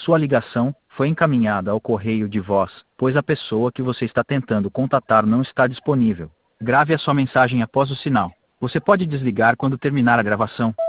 Sua ligação foi encaminhada ao correio de voz, pois a pessoa que você está tentando contatar não está disponível. Grave a sua mensagem após o sinal. Você pode desligar quando terminar a gravação.